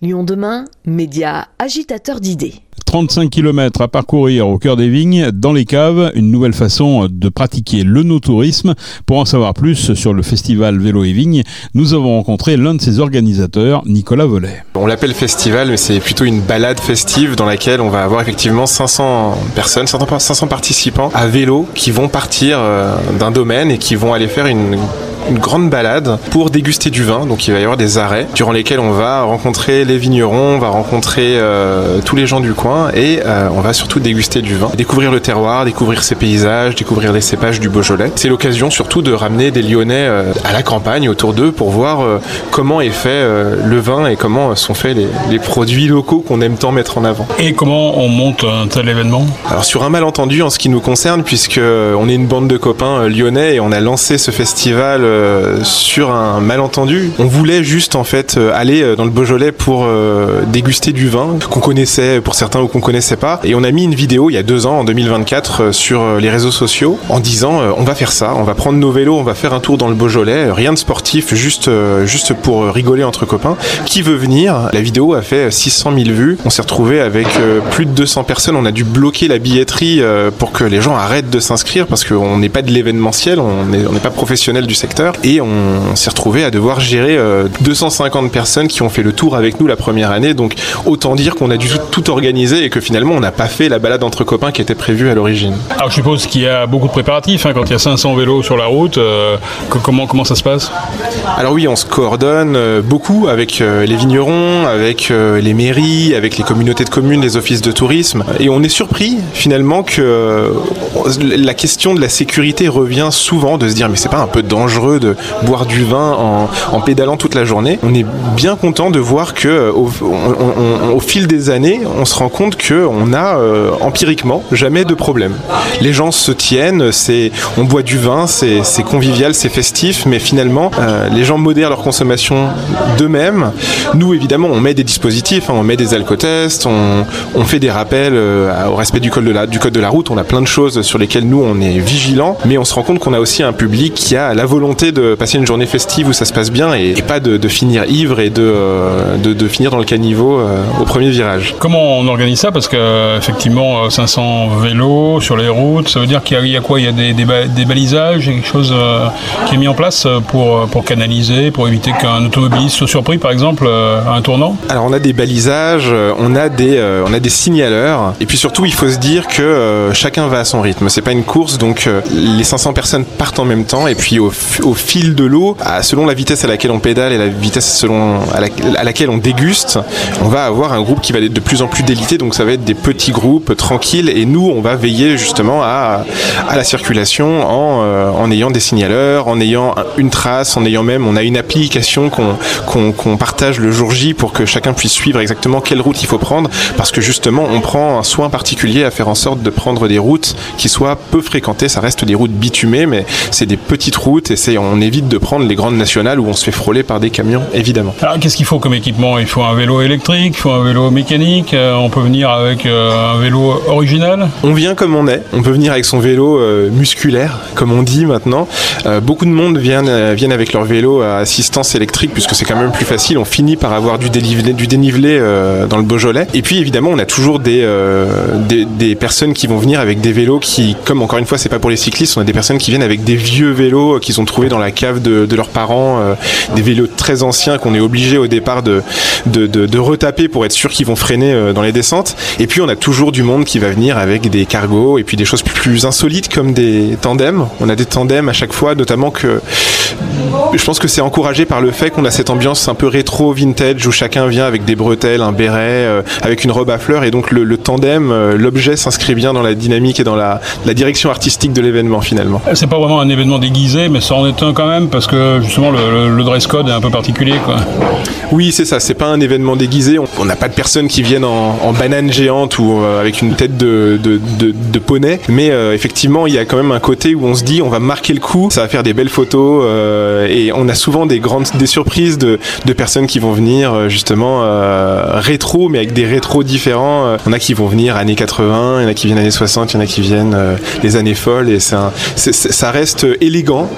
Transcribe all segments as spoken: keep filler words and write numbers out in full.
Lyon demain, média agitateur d'idées. trente-cinq kilomètres à parcourir au cœur des vignes, dans les caves, une nouvelle façon de pratiquer le no-tourisme. Pour en savoir plus sur le festival Vélo et Vignes, nous avons rencontré l'un de ses organisateurs, Nicolas Vollet. On l'appelle festival, mais c'est plutôt une balade festive dans laquelle on va avoir effectivement cinq cents personnes, cinq cents participants à vélo qui vont partir d'un domaine et qui vont aller faire une... une grande balade pour déguster du vin. Donc il va y avoir des arrêts durant lesquels on va rencontrer les vignerons, on va rencontrer euh, tous les gens du coin et euh, on va surtout déguster du vin, découvrir le terroir, découvrir ses paysages, découvrir les cépages du Beaujolais. C'est l'occasion surtout de ramener des Lyonnais euh, à la campagne autour d'eux pour voir euh, comment est fait euh, le vin et comment sont faits les, les produits locaux qu'on aime tant mettre en avant. Et comment on monte un tel événement ? Alors sur un malentendu en ce qui nous concerne, puisque on est une bande de copains euh, lyonnais et on a lancé ce festival euh, sur un malentendu. On voulait juste en fait aller dans le Beaujolais pour euh, déguster du vin qu'on connaissait pour certains ou qu'on connaissait pas. Et on a mis une vidéo il y a deux ans, en deux mille vingt-quatre, sur les réseaux sociaux en disant euh, on va faire ça, on va prendre nos vélos, on va faire un tour dans le Beaujolais, rien de sportif, juste, euh, juste pour rigoler entre copains. Qui veut venir ? La vidéo a fait six cent mille vues. On s'est retrouvé avec euh, plus de deux cents personnes. On a dû bloquer la billetterie euh, pour que les gens arrêtent de s'inscrire parce qu'on n'est pas de l'événementiel, on n'est on n'est pas professionnel du secteur. Et on, on s'est retrouvé à devoir gérer euh, deux cent cinquante personnes qui ont fait le tour avec nous la première année. Donc autant dire qu'on a dû tout, tout organiser et que finalement on n'a pas fait la balade entre copains qui était prévue à l'origine. Alors je suppose qu'il y a beaucoup de préparatifs hein, quand il y a cinq cents vélos sur la route. Euh, comment, comment ça se passe ? Alors oui, on se coordonne euh, beaucoup avec euh, les vignerons, avec euh, les mairies, avec les communautés de communes, les offices de tourisme. Et on est surpris finalement que euh, la question de la sécurité revient souvent, de se dire mais c'est pas un peu dangereux de boire du vin en, en pédalant toute la journée. On est bien content de voir que au, on, on, au fil des années, on se rend compte qu'on a euh, empiriquement jamais de problème. Les gens se tiennent, c'est, on boit du vin, c'est, c'est convivial, c'est festif, mais finalement, euh, les gens modèrent leur consommation d'eux-mêmes. Nous, évidemment, on met des dispositifs, hein, on met des alcotests, on, on fait des rappels euh, au respect du code, de la, du code de la route, on a plein de choses sur lesquelles nous, on est vigilants, mais on se rend compte qu'on a aussi un public qui a la volonté de passer une journée festive où ça se passe bien et, et pas de, de finir ivre et de, euh, de, de finir dans le caniveau euh, au premier virage. Comment on organise ça ? Parce que effectivement cinq cents vélos sur les routes, ça veut dire qu'il y a, il y a quoi ? Il y a des, des, des balisages, quelque chose euh, qui est mis en place pour, pour canaliser, pour éviter qu'un automobiliste soit surpris par exemple euh, à un tournant ? Alors on a des balisages, on a des, euh, on a des signaleurs et puis surtout il faut se dire que euh, chacun va à son rythme. C'est pas une course donc euh, les cinq cents personnes partent en même temps et puis au, au fil de l'eau, selon la vitesse à laquelle on pédale et la vitesse selon à, la, à laquelle on déguste, on va avoir un groupe qui va être de plus en plus délité, donc ça va être des petits groupes tranquilles et nous on va veiller justement à, à la circulation en, euh, en ayant des signaleurs, en ayant une trace, en ayant même, on a une application qu'on, qu'on, qu'on partage le jour J pour que chacun puisse suivre exactement quelle route il faut prendre parce que justement on prend un soin particulier à faire en sorte de prendre des routes qui soient peu fréquentées, ça reste des routes bitumées mais c'est des petites routes et c'est, on évite de prendre les grandes nationales où on se fait frôler par des camions, évidemment. Alors, qu'est-ce qu'il faut comme équipement ? Il faut un vélo électrique, il faut un vélo mécanique, euh, on peut venir avec euh, un vélo original ? On vient comme on est, on peut venir avec son vélo euh, musculaire, comme on dit maintenant. Euh, beaucoup de monde viennent, euh, viennent avec leur vélo à assistance électrique, puisque c'est quand même plus facile, on finit par avoir du dénivelé, du dénivelé euh, dans le Beaujolais. Et puis évidemment, on a toujours des, euh, des, des personnes qui vont venir avec des vélos qui, comme encore une fois, c'est pas pour les cyclistes, on a des personnes qui viennent avec des vieux vélos qu'ils ont trouvés dans la cave de, de leurs parents, euh, des vélos très anciens qu'on est obligé au départ de, de, de, de retaper pour être sûr qu'ils vont freiner euh, dans les descentes. Et puis on a toujours du monde qui va venir avec des cargos et puis des choses plus insolites comme des tandems. On a des tandems à chaque fois, notamment que je pense que c'est encouragé par le fait qu'on a cette ambiance un peu rétro vintage où chacun vient avec des bretelles, un béret, euh, avec une robe à fleurs et donc le, le tandem, euh, l'objet s'inscrit bien dans la dynamique et dans la, la direction artistique de l'événement finalement. C'est pas vraiment un événement déguisé mais ça en est un quand même parce que justement le, le, le dress code est un peu particulier quoi. Oui c'est ça, c'est pas un événement déguisé, on n'a pas de personnes qui viennent en, en banane géante ou euh, avec une tête de, de, de, de poney mais euh, effectivement il y a quand même un côté où on se dit on va marquer le coup, ça va faire des belles photos euh, et on a souvent des grandes des surprises de, de personnes qui vont venir justement euh, rétro mais avec des rétros différents. Euh, on a qui vont venir années quatre-vingts, il y en a qui viennent années soixante, il y en a qui viennent euh, les années folles et c'est un, c'est, c'est, ça reste élégant, ça reste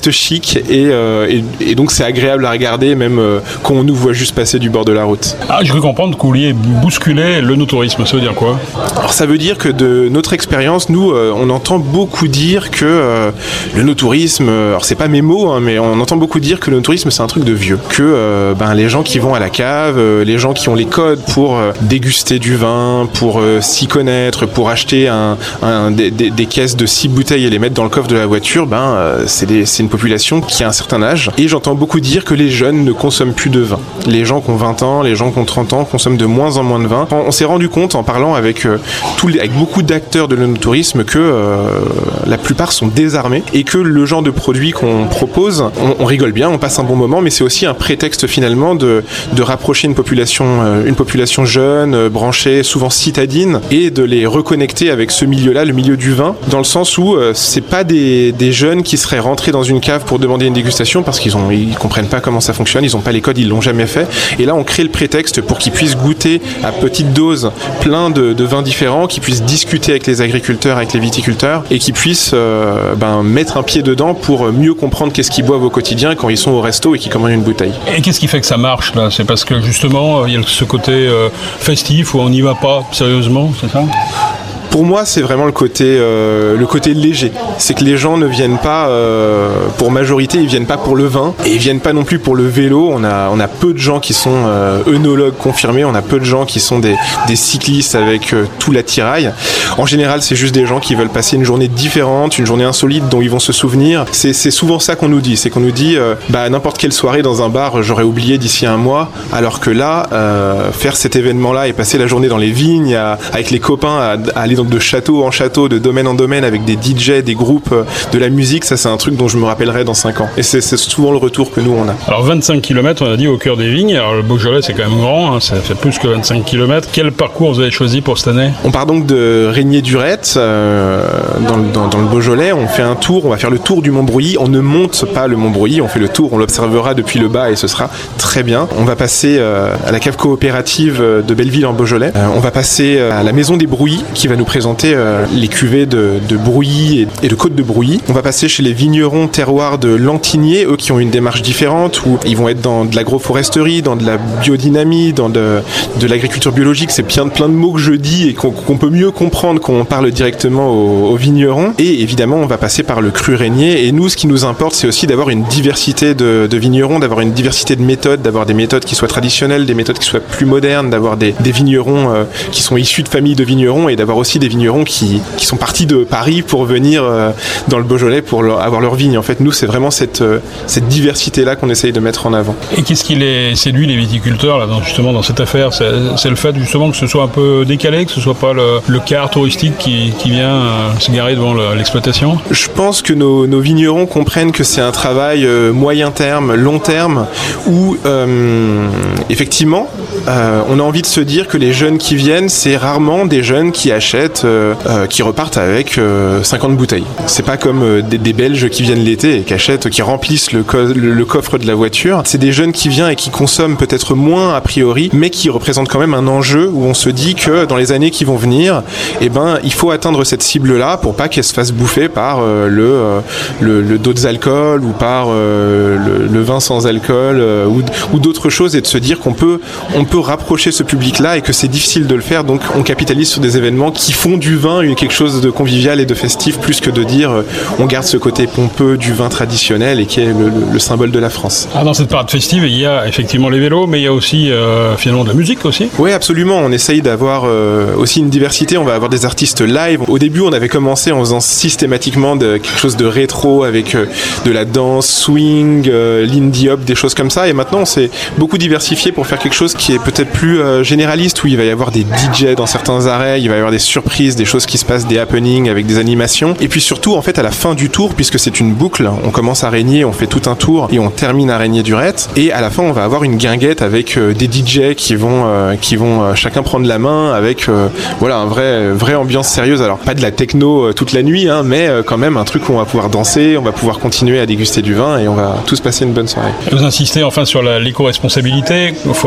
reste chic et, euh, et, et donc c'est agréable à regarder même euh, quand on nous voit juste passer du bord de la route. Ah, je veux comprendre que vous vouliez bousculer le no-tourisme, ça veut dire quoi? Alors ça veut dire que de notre expérience, nous, euh, on entend beaucoup dire que euh, le no-tourisme, alors c'est pas mes mots, hein, mais on entend beaucoup dire que le no-tourisme c'est un truc de vieux, que euh, ben, les gens qui vont à la cave, euh, les gens qui ont les codes pour euh, déguster du vin, pour euh, s'y connaître, pour acheter un, un, des, des, des caisses de six bouteilles et les mettre dans le coffre de la voiture, ben, euh, c'est, des, c'est une population qui a un certain âge. Et j'entends beaucoup dire que les jeunes ne consomment plus de vin. Les gens qui ont vingt ans, les gens qui ont trente ans consomment de moins en moins de vin. On s'est rendu compte en parlant avec, euh, tous les, avec beaucoup d'acteurs de l'œnotourisme que euh, la plupart sont désarmés et que le genre de produit qu'on propose, on, on rigole bien, on passe un bon moment, mais c'est aussi un prétexte finalement de, de rapprocher une population, euh, une population jeune, euh, branchée, souvent citadine, et de les reconnecter avec ce milieu-là, le milieu du vin, dans le sens où euh, c'est pas des, des jeunes qui seraient rentrés dans une cave pour demander une dégustation parce qu'ils ont, ils comprennent pas comment ça fonctionne, ils ont pas les codes, ils l'ont jamais fait. Et là, on crée le prétexte pour qu'ils puissent goûter à petite dose plein de, de vins différents, qu'ils puissent discuter avec les agriculteurs, avec les viticulteurs, et qu'ils puissent euh, ben, mettre un pied dedans pour mieux comprendre qu'est-ce qu'ils boivent au quotidien quand ils sont au resto et qu'ils commandent une bouteille. Et qu'est-ce qui fait que ça marche là? C'est parce que justement, il y a ce côté euh, festif où on n'y va pas sérieusement, c'est ça? Pour moi, c'est vraiment le côté, euh, le côté léger. C'est que les gens ne viennent pas, euh, pour majorité, ils viennent pas pour le vin et ils viennent pas non plus pour le vélo. On a, on a peu de gens qui sont euh, œnologues confirmés, on a peu de gens qui sont des, des cyclistes avec euh, tout l'attirail. En général, c'est juste des gens qui veulent passer une journée différente, une journée insolite dont ils vont se souvenir. C'est, c'est souvent ça qu'on nous dit. C'est qu'on nous dit, euh, bah, n'importe quelle soirée dans un bar, j'aurais oublié d'ici un mois. Alors que là, euh, faire cet événement-là et passer la journée dans les vignes, à, avec les copains, à, à aller dans de château en château, de domaine en domaine, avec des D J, des groupes, de la musique, ça c'est un truc dont je me rappellerai dans cinq ans. Et c'est, c'est souvent le retour que nous on a. Alors vingt-cinq kilomètres, on a dit, au cœur des vignes. Alors le Beaujolais c'est quand même grand, hein, ça fait plus que vingt-cinq kilomètres. Quel parcours vous avez choisi pour cette année? On part donc de Régnier-Durette, euh, dans, dans, dans le Beaujolais. On fait un tour, on va faire le tour du Mont Brouilly. On ne monte pas le Mont Brouilly, on fait le tour, on l'observera depuis le bas et ce sera très bien. On va passer euh, à la cave coopérative de Belleville en Beaujolais. Euh, on va passer à la Maison des Brouillys qui va nous présenter euh, les cuvées de, de Brouilly et, et de Côte de Brouilly. On va passer chez les vignerons terroirs de Lantigné, eux qui ont une démarche différente où ils vont être dans de l'agroforesterie, dans de la biodynamie, dans de, de l'agriculture biologique. C'est plein, plein de mots que je dis et qu'on, qu'on peut mieux comprendre quand on parle directement aux, aux vignerons. Et évidemment, on va passer par le cru Régnier. Et nous, ce qui nous importe, c'est aussi d'avoir une diversité de, de vignerons, d'avoir une diversité de méthodes, d'avoir des méthodes qui soient traditionnelles, des méthodes qui soient plus modernes, d'avoir des, des vignerons euh, qui sont issus de familles de vignerons et d'avoir aussi des vignerons qui, qui sont partis de Paris pour venir euh, dans le Beaujolais pour leur, avoir leur vigne. En fait, nous, c'est vraiment cette, euh, cette diversité-là qu'on essaye de mettre en avant. Et qu'est-ce qui les séduit, les viticulteurs, là, dans, justement, dans cette affaire? c'est, c'est le fait, justement, que ce soit un peu décalé, que ce soit pas le, le car touristique qui, qui vient euh, se garer devant le, l'exploitation? Je pense que nos, nos vignerons comprennent que c'est un travail euh, moyen terme, long terme, où, euh, effectivement, euh, on a envie de se dire que les jeunes qui viennent, c'est rarement des jeunes qui achètent, euh, euh, qui repartent avec euh, cinquante bouteilles. C'est pas comme euh, des, des Belges qui viennent l'été et qui achètent, qui remplissent le, co- le, le coffre de la voiture. C'est des jeunes qui viennent et qui consomment peut-être moins a priori, mais qui représentent quand même un enjeu où on se dit que dans les années qui vont venir, eh ben, il faut atteindre cette cible-là pour pas qu'elle se fasse bouffer par euh, le, euh, le, le d'autres alcools ou par euh, le, le vin sans alcool euh, ou, ou d'autres choses, et de se dire qu'on peut, on peut rapprocher ce public-là et que c'est difficile de le faire, donc on capitalise sur des événements qui font du vin quelque chose de convivial et de festif, plus que de dire euh, on garde ce côté pompeux du vin traditionnel et qui est le, le, le symbole de la France. Ah, dans cette parade festive, il y a effectivement les vélos, mais il y a aussi euh, finalement de la musique aussi. Oui, absolument. On essaye d'avoir euh, aussi une diversité. On va avoir des artistes live. Au début, on avait commencé en faisant systématiquement de, quelque chose de rétro avec euh, de la danse, swing, euh, l'indie hop, des choses comme ça. Et maintenant, on s'est beaucoup diversifié pour faire quelque chose qui est peut-être plus euh, généraliste, où il va y avoir des D J dans certains arrêts, il va y avoir des surprises, des choses qui se passent, des happenings avec des animations. Et puis surtout, en fait, à la fin du tour, puisque c'est une boucle, on commence à Régnier, on fait tout un tour et on termine à Régnier-Durette. Et à la fin, on va avoir une guinguette avec euh, des D J qui vont, euh, qui vont euh, chacun prendre la main avec euh, voilà, un vrai, vraie ambiance sérieuse. Alors, pas de la techno euh, toute la nuit, hein, mais euh, quand même un truc où on va pouvoir danser, on va pouvoir continuer à déguster du vin et on va tous passer une bonne soirée. Vous insistez enfin sur la, l'éco-responsabilité. Il faut aller à Régnier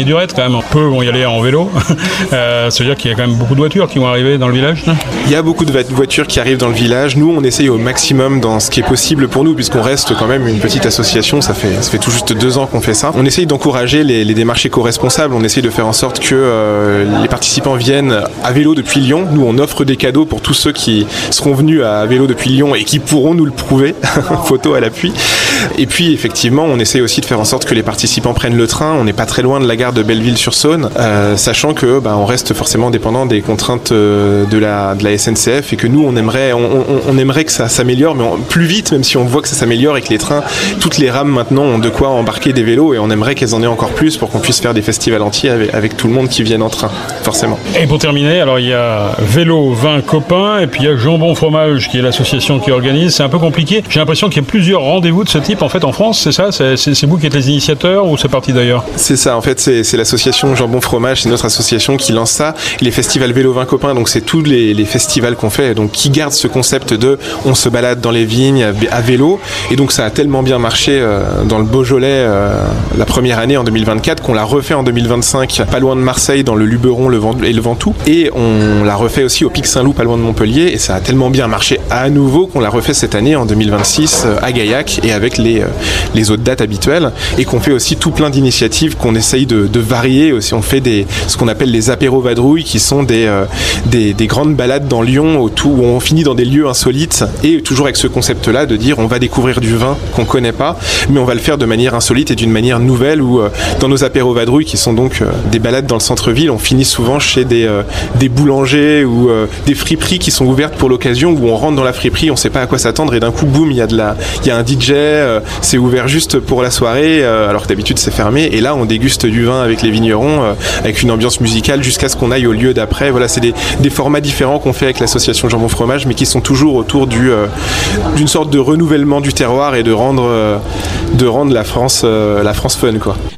Gagné-Durette quand même. Peu vont y aller en vélo. euh, ça veut dire qu'il y a quand même beaucoup de voitures qui vont arriver dans le village, là. Il y a beaucoup de voitures qui arrivent dans le village. Nous, on essaye au maximum dans ce qui est possible pour nous, puisqu'on reste quand même une petite association. Ça fait, ça fait tout juste deux ans qu'on fait ça. On essaye d'encourager les, les démarches éco-responsables. On essaye de faire en sorte que euh, les participants viennent à vélo depuis Lyon. Nous, on offre des cadeaux pour tous ceux qui seront venus à vélo depuis Lyon et qui pourront nous le prouver. Photo à l'appui. Et puis, effectivement, on essaye aussi de faire en sorte que les participants prennent le train. On n'est pas très loin de la gare de Belleville-sur-Saône, euh, sachant que bah, on reste forcément dépendant des contraintes euh, de la de la S N C F et que nous, on aimerait, on, on, on aimerait que ça s'améliore, mais on, plus vite, même si on voit que ça s'améliore et que les trains, toutes les rames maintenant ont de quoi embarquer des vélos et on aimerait qu'elles en aient encore plus pour qu'on puisse faire des festivals entiers avec, avec tout le monde qui vienne en train, forcément. Et pour terminer, alors il y a Vélo, Vin, Copains et puis il y a Jambon Fromage qui est l'association qui organise. C'est un peu compliqué. J'ai l'impression qu'il y a plusieurs rendez-vous de ce type en fait en France, c'est ça? C'est, c'est, c'est vous qui êtes les initiateurs ou c'est parti d'ailleurs? C'est ça, en fait, c'est, c'est l'association Jambon Fromage, c'est notre association qui lance ça. Les festivals Vélo, Vin, Copains, donc c'est tous les, les festivals qu'on fait, donc qui gardent ce concept de on se balade dans les vignes à, à vélo. Et donc ça a tellement bien marché euh, dans le Beaujolais euh, la première année en deux mille vingt-quatre qu'on l'a refait en deux mille vingt-cinq, pas loin de Marseille, dans le Luberon le Vent, et le Ventoux. Et on l'a refait aussi au Pic Saint-Loup, pas loin de Montpellier. Et ça a tellement bien marché à nouveau qu'on l'a refait cette année en deux mille vingt-six euh, à Gaillac et avec les, euh, les autres dates habituelles. Et qu'on fait aussi tout plein d'initiatives qu'on essaye de, de varier aussi. On fait des, ce qu'on appelle les apéros vadrouilles qui sont des, euh, des, des grandes balades dans Lyon autour, où on finit dans des lieux insolites et toujours avec ce concept-là de dire on va découvrir du vin qu'on connaît pas, mais on va le faire de manière insolite et d'une manière nouvelle où euh, dans nos apéros vadrouilles qui sont donc euh, des balades dans le centre-ville, on finit souvent chez des, euh, des boulangers ou euh, des friperies qui sont ouvertes pour l'occasion où on rentre dans la friperie, on sait pas à quoi s'attendre et d'un coup boum, il y a de la, il y a un D J, euh, c'est ouvert juste pour la soirée euh, alors que d'habitude c'est fermé et là on déguste du vin avec les vignerons euh, avec une ambiance musicale jusqu'à ce qu'on aille au lieu d'après. Voilà, c'est des, des formats différents qu'on fait avec l'association Jambon Fromage mais qui sont toujours autour du, euh, d'une sorte de renouvellement du terroir et de rendre, euh, de rendre la France, euh, la France fun, quoi.